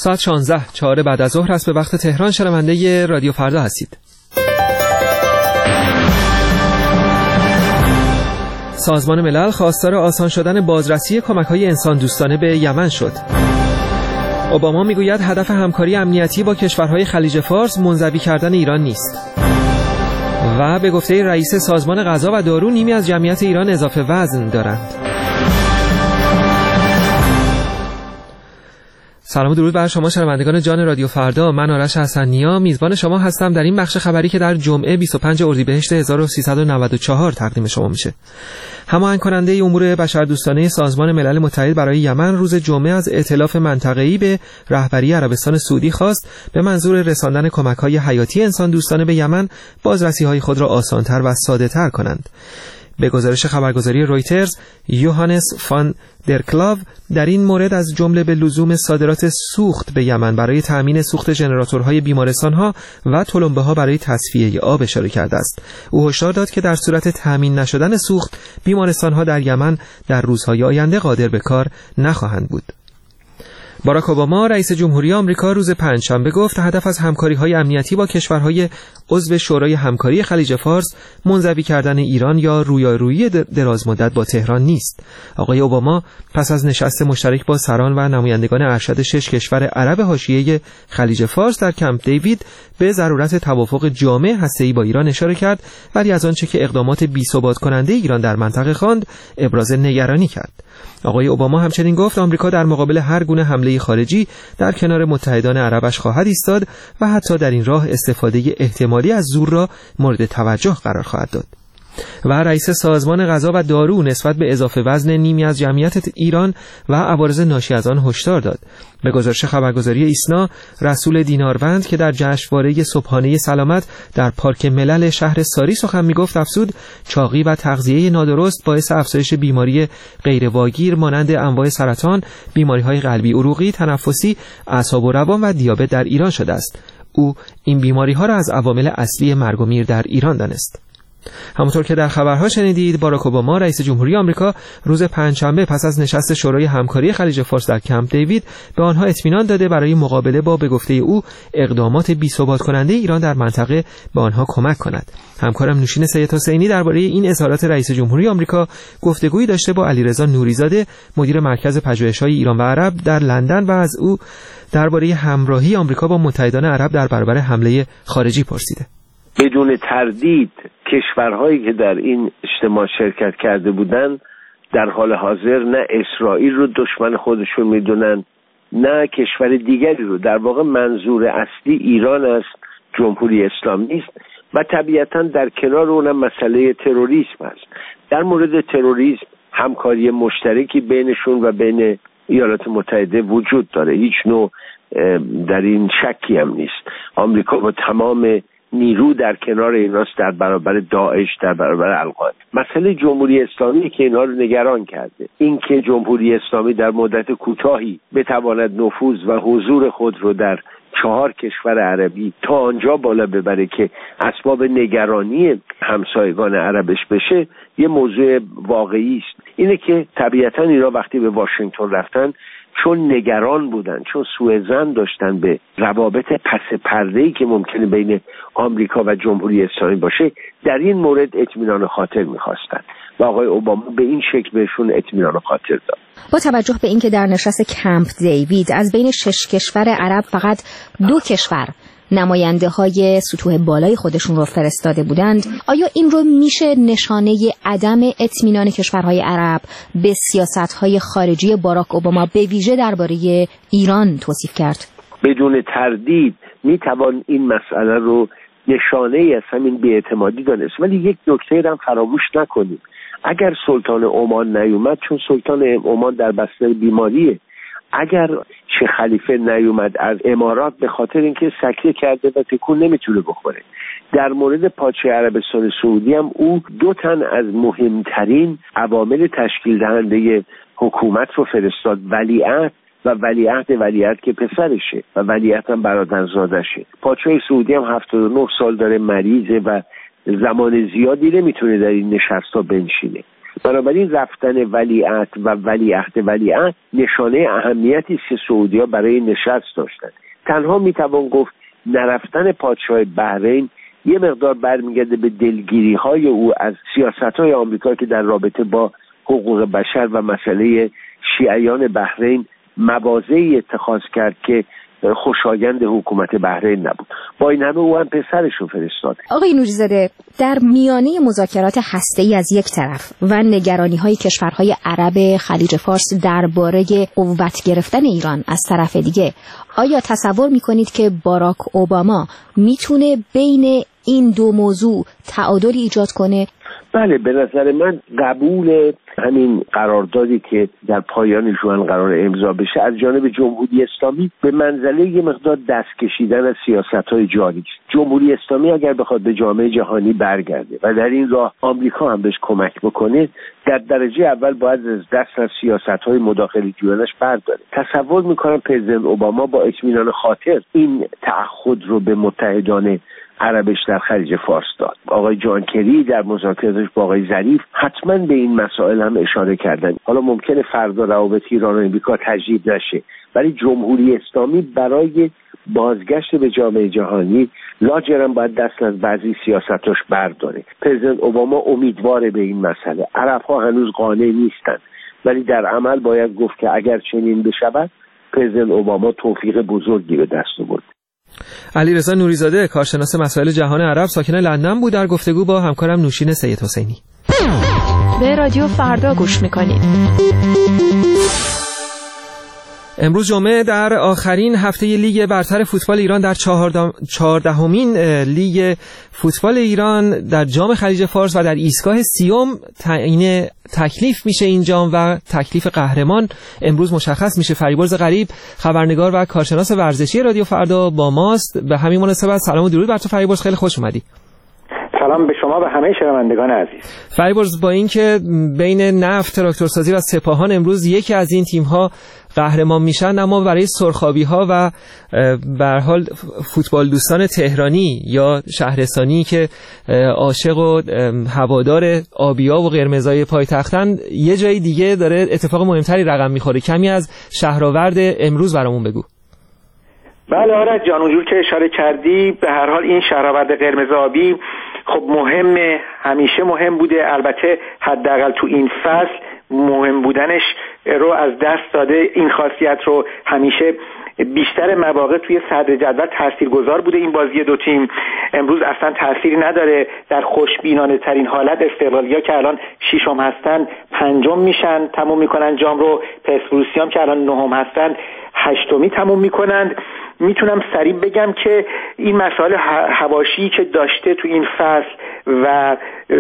ساعت 16:04 بعد از ظهر است. به وقت تهران شنونده رادیو فردا هستید. سازمان ملل خواستار آسان شدن بازرسی کمک‌های انسان دوستانه به یمن شد. اوباما میگوید هدف همکاری امنیتی با کشورهای خلیج فارس منزوی کردن ایران نیست. و به گفته رئیس سازمان غذا و دارو نیمی از جمعیت ایران اضافه وزن دارند. سلام و درود بر شما شنوندگان جان رادیو فردا. من آرش حسن‌نیا میزبان شما هستم در این بخش خبری که در جمعه 25 اردیبهشت 1394 تقدیم شما میشه. هماهنگ کننده امور بشردوستانه سازمان ملل متحد برای یمن روز جمعه از ائتلاف منطقه‌ای به رهبری عربستان سعودی خواست به منظور رساندن کمک‌های حیاتی انسان دوستانه به یمن بازرسی‌های خود را آسان‌تر و ساده‌تر کنند. به گزارش خبرگزاری رویترز، یوهانس فان در کلاو در این مورد از جمله به لزوم صادرات سوخت به یمن برای تأمین سوخت ژنراتورهای بیمارستان‌ها و تلمبه‌ها برای تصفیه آب اشاره کرده است. او هشدار داد که در صورت تأمین نشدن سوخت، بیمارستان‌ها در یمن در روزهای آینده قادر به کار نخواهند بود. باراک اوباما رئیس جمهوری آمریکا روز پنجشنبه گفت هدف از همکاری‌های امنیتی با کشورهای عضو شورای همکاری خلیج فارس منزوی کردن ایران یا رویارویی دراز مدت با تهران نیست. آقای اوباما پس از نشست مشترک با سران و نمایندگان ارشد 6 کشور عرب حاشیه خلیج فارس در کمپ دیوید به ضرورت توافق جامع هسته‌ای با ایران اشاره کرد، ولی از آنچه که اقدامات بی‌ثبات کننده ایران در منطقه خواند ابراز نگرانی کرد. آقای اوباما همچنین گفت آمریکا در مقابل هر گونه حمله خارجی در کنار متحدان عربش خواهد ایستاد و حتی در این راه استفاده احتمالی از زور را مورد توجه قرار خواهد داد. و رئیس سازمان غذا و دارو نسبت به اضافه وزن نیمی از جمعیت ایران و عوارض ناشی از آن هشدار داد. به گزارش خبرگزاری ایسنا، رسول دیناروند که در جشنواره صبحانه سلامت در پارک ملل شهر ساری سخن میگفت افزود چاقی و تغذیه نادرست باعث افزایش بیماری غیرواگیر مانند انواع سرطان، بیماری‌های قلبی عروقی، تنفسی، اعصاب و روان و دیابت در ایران شده است. او این بیماری‌ها را از عوامل اصلی مرگ و میر در ایران دانست. همونطور که در خبرها شنیدید، باراک اوباما رئیس جمهوری آمریکا روز پنجشنبه پس از نشست شورای همکاری خلیج فارس در کمپ دیوید به آنها اطمینان داده برای مقابله با به گفته او اقدامات بی‌ثبات کننده ایران در منطقه به آنها کمک کند. همکارم نوشین سید حسینی درباره این اظهارات رئیس جمهوری آمریکا گفتگویی داشته با علیرضا نوریزاده، مدیر مرکز پژوهش‌های ایران و عرب در لندن و از او درباره همراهی آمریکا با متحدان عرب در برابر حمله خارجی پرسیده. بدون تردید کشورهایی که در این اجتماع شرکت کرده بودند در حال حاضر نه اسرائیل رو دشمن خودشون میدونن نه کشور دیگری رو. در واقع منظور اصلی ایران است، جمهوری اسلامی نیست و طبیعتا در کنار اونم مسئله تروریسم است. در مورد تروریسم همکاری مشترکی بینشون و بین ایالات متحده وجود داره، هیچ نوع در این شکی هم نیست. آمریکا با تمام نیرو در کنار ایناست در برابر داعش، در برابر القاعده. مسئله جمهوری اسلامی که اینا رو نگران کرده، این که جمهوری اسلامی در مدت کوتاهی بتواند نفوذ و حضور خود رو در 4 کشور عربی تا آنجا بالا ببره که اسباب نگرانی همسایگان عربش بشه، یه موضوع واقعی است. اینه که طبیعتا اینا وقتی به واشنگتن رفتن چون نگران بودن، چون سوءظن داشتن به روابط پس پرده‌ای که ممکنه بین آمریکا و جمهوری اسلامی باشه، در این مورد اطمینان خاطر می‌خواستن و آقای اوباما به این شکل بهشون اطمینان خاطر داد. با توجه به اینکه در نشست کمپ دیوید از بین 6 کشور عرب فقط 2 کشور نماینده های سطوح بالای خودشون رو فرستاده بودند، آیا این رو میشه نشانه عدم اطمینان کشورهای عرب به سیاست‌های خارجی باراک اوباما به ویژه درباره ایران توصیف کرد؟ بدون تردید میتوان این مسئله رو نشانه از همین بی‌اعتمادی دانست، ولی یک نکته هم فراموش نکنیم. اگر سلطان عمان نیومد، چون سلطان عمان در بستر بیماریه، اگر چه خلیفه نیومد از امارات به خاطر اینکه سکته کرده و تکون نمیتونه بخوره. در مورد پادشاه عربستان سعودی هم او 2 تن از مهمترین عوامل تشکیل دهنده حکومت رو فرستاد، ولیعهد و ولیعهد که پسرشه و ولیعهد هم برادرزادشه. پادشاه سعودی هم 79 سال داره، مریضه و زمان زیادی نمیتونه در این نشست‌ها بنشینه. بنابراین رفتن ولیعهد و ولیعهد نشانه اهمیتی است که سعودی‌ها برای نشست داشتند. تنها میتوان گفت نرفتن پادشاه بحرین یه مقدار برمیگرده به دلگیری‌های او از سیاست‌های آمریکا که در رابطه با حقوق بشر و مسئله شیعیان بحرین مواضعی اتخاذ کرد که خوشایند حکومت بحرین نبود. با این همه او هم پسرش رو فرستاد. آقای نوری‌زاده، در میانه مذاکرات هسته‌ای از یک طرف و نگرانی‌های کشورهای عرب خلیج فارس درباره قوت گرفتن ایران از طرف دیگه، آیا تصور می‌کنید که باراک اوباما میتونه بین این دو موضوع تعادلی ایجاد کنه؟ بله، به نظر من قبول همین قراردادی که در پایان ژوئن قرار امضا بشه از جانب جمهوری اسلامی به منزله یه مقدار دست کشیدن از سیاست‌های جاری است. جمهوری اسلامی اگر بخواد به جامعه جهانی برگرده و در این راه آمریکا هم بهش کمک بکنه، در درجه اول باید از دست از سیاست‌های مداخله جویانش برداره. تصور می‌کنم پرزیدنت اوباما با اطمینان خاطر این تعهد رو به متحدان عربش در خلیج فارس داد. آقای جان کری در مذاکراتش با آقای ظریف حتما به این مسائل هم اشاره کردن. حالا ممکنه فردا روابط ایران و امریکا تجدید نشه، ولی جمهوری اسلامی برای بازگشت به جامعه جهانی لاجرم باید دست از بعضی سیاستاش برداره. پرزیدنت اوباما امیدواره به این مسئله. عرب‌ها هنوز قانع نیستن، ولی در عمل باید گفت که اگر چنین بشود پرزیدنت اوباما توفیق بزرگی به دست آورد. علیرضا نوری‌زاده، کارشناس مسائل جهان عرب، ساکن لندن بود، در گفتگو با همکارم نوشین سید حسینی. به رادیو فردا گوش میکنید. امروز جمعه در آخرین هفته لیگ برتر فوتبال ایران در 14مین لیگ فوتبال ایران در جام خلیج فارس و در ایستگاه سیوم تعیین تکلیف میشه این جام و تکلیف قهرمان امروز مشخص میشه. فریبرز غریب، خبرنگار و کارشناس ورزشی رادیو فردا با ماست. به همین مناسبت سلام و درود بر تو فریبرز، خیلی خوش اومدی. سلام به شما و همه شنوندگان عزیز. فریبرز، با اینکه بین نفت، تراکتورسازی و سپاهان امروز یکی از این تیم‌ها قهرمان میشن، اما برای سرخابی‌ها و به هر حال فوتبال دوستان تهرانی یا شهرستانی که عاشق و هوادار آبیا و قرمزای پایتختن، یه جای دیگه داره اتفاق مهمتری رقم میخوره. کمی از شهرآورد امروز برامون بگو. بله آرش جان، اونجور که اشاره کردی به هر حال این شهرآورد قرمز آبی خب مهمه، همیشه مهم بوده، البته حداقل تو این فصل مهم بودنش رو از دست داده. این خاصیت رو همیشه بیشتر مواقع توی صدر جدول تاثیرگذار بوده این بازی دو تیم. امروز اصلا تأثیری نداره. در خوشبینانه ترین حالت استقلالیا که الان ششم هستن پنجم میشن، تموم میکنن جام رو. پرسپولیسیام که الان نهم هستن هشتمی تموم میکنند. میتونم سریع بگم که این مسائل حواشی که داشته تو این فصل و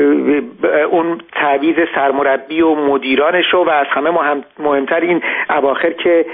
اون تعویض سرمربی و مدیرانش و از همه مهمتر این اواخر که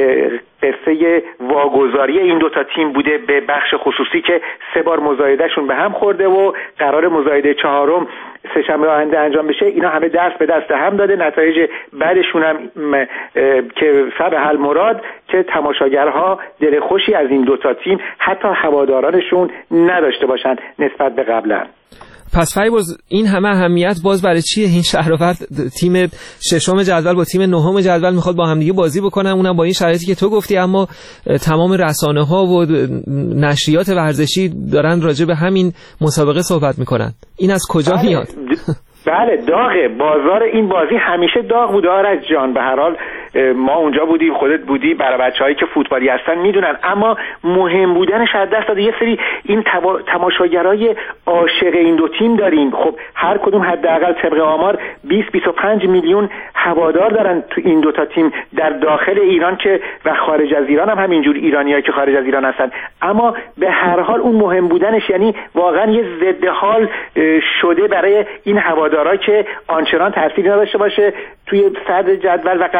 قصه واگذاری این دوتا تیم بوده به بخش خصوصی که 3 بار مزایدهشون به هم خورده و قرار مزایده 4م سه‌شنبه آینده انجام بشه، اینا همه دست به دست هم داده. نتایج بعدشون هم که سر حل مراد که تماشاگرها دل خوشی از این دوتا تیم حتی هوادارانشون نداشته باشن نسبت به قبلا. پس فریبرز، این همه اهمیت باز برای چیه؟ این شهرآورد تیم ششم جدول با تیم نهم جدول میخواد با همدیگه بازی بکنن، اونم با این شرایطی که تو گفتی، اما تمام رسانه‌ها و نشریات ورزشی دارن راجع به همین مسابقه صحبت میکنن. این از کجا میاد؟ بله داغه. بازار این بازی همیشه داغ بوده آرش جان. به هر حال ما اونجا بودیم، خودت بودی، برای بچه‌هایی که فوتبالی هستن میدونن، اما مهم بودنش از دست داده. یه سری این تماشاگرای عاشق این دو تیم داریم. خب هر کدوم حداقل طبق آمار 20-25 میلیون هوادار دارن تو این دوتا تیم در داخل ایران که و خارج از ایران هم همینجور ایرانیایی که خارج از ایران هستن. اما به هر حال اون مهم بودنش یعنی واقعا یه ضد حال شده برای این هوادارا که آنچنان تأثیری نداشته باشه توی صدر جدول و قهرمانی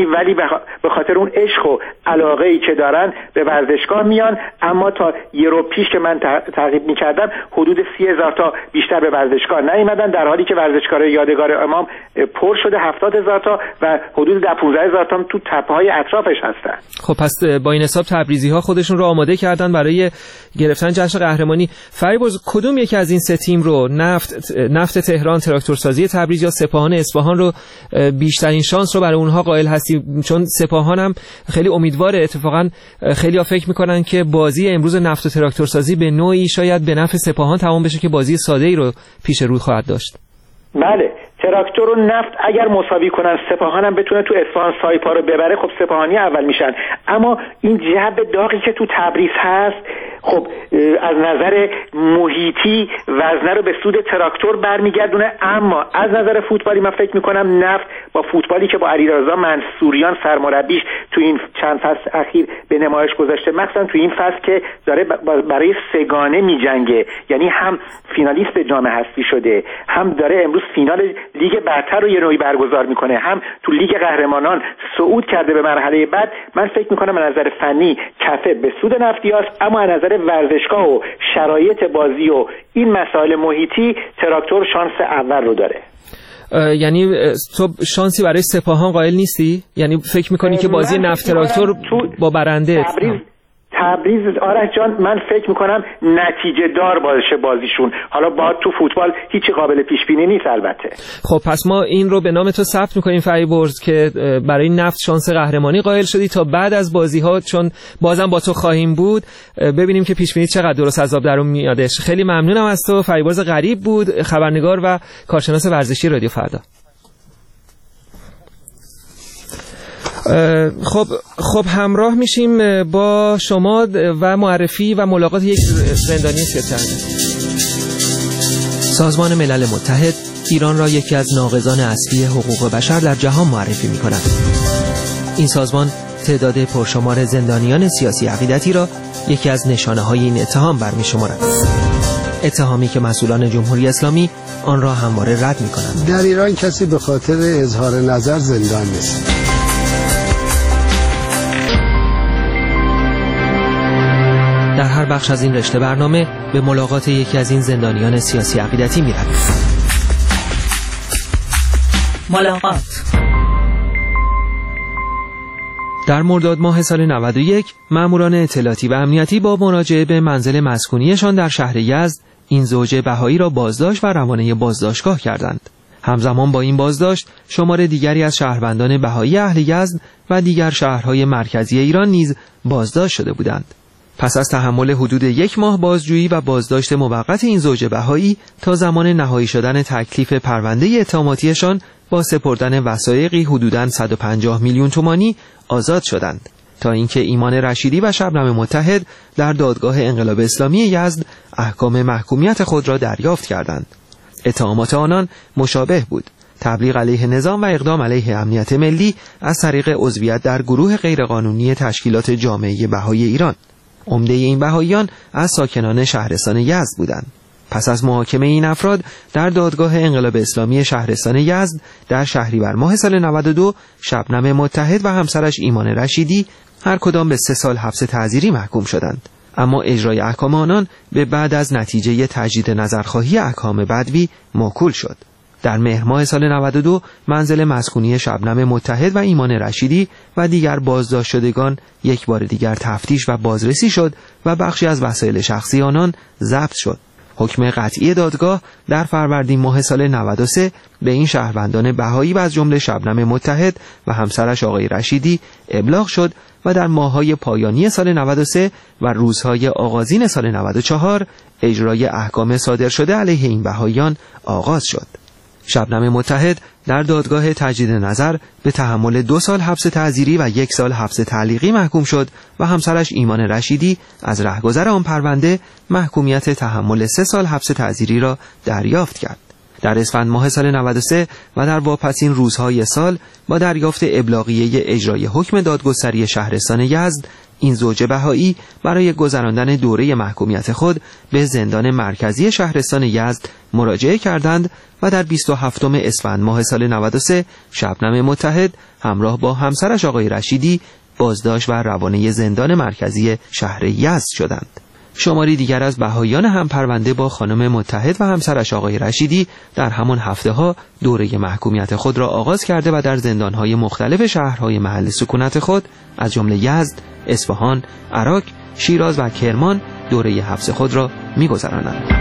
ولی به خاطر اون عشق و علاقه‌ای که دارن به ورزشگاه میان. اما تا یه رو پیش که من تعقیب میکردم حدود 30,000 تا بیشتر به ورزشگاه نیومدن، در حالی که ورزشگاه یادگار امام پر شده 70,000 تا و حدود 15,000 تا تو تپه‌های اطرافش هستن. خب پس با این حساب تبریزی‌ها خودشون رو آماده کردن برای گرفتن جشن قهرمانی. فریبرز کدوم یکی از این سه تیم رو، نفت تهران، تراکتورسازی تبریز یا سپاهان اصفهان رو بیشترین شانس رو برای اونها قائل هستی؟ چون سپاهان هم خیلی امیدواره. اتفاقا خیلی‌ها فکر می‌کنن که بازی امروز نفت و تراکتورسازی به نوعی شاید به نفع سپاهان تمام بشه که بازی ساده‌ای رو پیش رو خواهد داشت. بله، تراکتور و نفت اگر مساوی کنن سپاهان هم بتونه تو اصفهان سایپا رو ببره، خب سپاهانی اول میشن. اما این جو داغی که تو تبریز هست خب از نظر محیطی وزنه رو به سود تراکتور برمیگردونه. اما از نظر فوتبالی من فکر میکنم نفت با فوتبالی که با علیرضا منصوریان سرمربیش تو این چند فصل اخیر به نمایش گذاشته، مثلا تو این فصل که داره برای سگانه میجنگه، یعنی هم فینالیست جام حذفی شده، هم داره امروز فینال لیگ برتر رو یه نوعی برگزار میکنه، هم تو لیگ قهرمانان صعود کرده به مرحله بعد. من فکر میکنم از نظر فنی کفه به سود نفتیاست، اما از نظر ورزشگاه و شرایط بازی و این مسائل محیطی تراکتور شانس اول رو داره. یعنی تو شانسی برای سپاهان قائل نیستی؟ یعنی فکر میکنی که بازی نفت تراکتور با برنده تبریز آرش جان من فکر میکنم نتیجه دار باشه بازیشون. حالا با تو فوتبال هیچی قابل پیش بینی نیست البته. خب پس ما این رو به نام تو ثبت میکنیم فریبرز که برای نفت شانس قهرمانی قائل شدی تا بعد از بازی ها، چون بازم با تو خواهیم بود، ببینیم که پیش بینی چقدر درست از آب در میادش. خیلی ممنونم از تو. فریبرز غریب بود، خبرنگار و کارشناس ورزشی رادیو فردا. خب همراه میشیم با شما و معرفی و ملاقات یک زندانی سیاسی. سازمان ملل متحد ایران را یکی از ناقضان اصلی حقوق بشر در جهان معرفی می‌کند. این سازمان تعداد پرشمار زندانیان سیاسی عقیدتی را یکی از نشانه‌های این اتهام برمی‌شمارد. اتهامی که مسئولان جمهوری اسلامی آن را همواره رد می‌کنند. در ایران کسی به خاطر اظهار نظر زندان نیست. در هر بخش از این رشته برنامه به ملاقات یکی از این زندانیان سیاسی عقیدتی می‌رویم. ملاقات. در مرداد ماه سال 91 ماموران اطلاعاتی و امنیتی با مراجعه به منزل مسکونیشان در شهر یزد این زوج بهایی را بازداشت و روانه بازداشتگاه کردند. همزمان با این بازداشت شمار دیگری از شهروندان بهایی اهل یزد و دیگر شهرهای مرکزی ایران نیز بازداشت شده بودند. پس از تحمل حدود 1 ماه بازجویی و بازداشت موقت این زوج بهایی تا زمان نهایی شدن تکلیف پرونده اتهاماتیشان با سپردن وثایقی حدوداً 150 میلیون تومانی آزاد شدند، تا اینکه ایمان رشیدی و شبنم متحد در دادگاه انقلاب اسلامی یزد احکام محکومیت خود را دریافت کردند. اتهامات آنان مشابه بود: تبلیغ علیه نظام و اقدام علیه امنیت ملی از طریق عضویت در گروه غیرقانونی تشکیلات جامعه بهایی ایران. عمده این بهاییان از ساکنان شهرستان یزد بودند. پس از محاکمه این افراد در دادگاه انقلاب اسلامی شهرستان یزد در شهریور ماه سال 92 شبنم متحد و همسرش ایمان رشیدی هر کدام به 3 سال حبس تعزیری محکوم شدند. اما اجرای احکام آنان به بعد از نتیجه تجدید نظرخواهی احکام بدوی موکول شد. در مهر ماه سال 92 منزل مسکونی شبنم متحد و ایمان رشیدی و دیگر بازداشت شدگان یک بار دیگر تفتیش و بازرسی شد و بخشی از وسایل شخصی آنان ضبط شد. حکم قطعی دادگاه در فروردین ماه سال 93 به این شهروندان بهایی و از جمله شبنم متحد و همسرش آقای رشیدی ابلاغ شد و در ماه‌های پایانی سال 93 و روزهای آغازین سال 94 اجرای احکام صادر شده علیه این بهاییان آغاز شد. شبنم متحد در دادگاه تجدید نظر به تحمل 2 سال حبس تعزیری و 1 سال حبس تعلیقی محکوم شد و همسرش ایمان رشیدی از رهگذر آن پرونده محکومیت تحمل 3 سال حبس تعزیری را دریافت کرد. در اسفند ماه سال 93 و در واپسین روزهای سال با دریافت ابلاغیه اجرای حکم دادگستری شهرستان یزد این زوج بهایی برای گذراندن دوره محکومیت خود به زندان مرکزی شهرستان یزد مراجعه کردند و در 27 اسفند ماه سال 93 شبنم متحد همراه با همسرش آقای رشیدی بازداشت و روانه زندان مرکزی شهر یزد شدند. شماری دیگر از بهاییان هم پرونده با خانم متحد و همسرش آقای رشیدی در همان هفته‌ها دوره محکومیت خود را آغاز کرده و در زندان‌های مختلف شهرهای محل سکونت خود از جمله یزد، اصفهان، عراق، شیراز و کرمان دوره حبس خود را می‌گذرانند.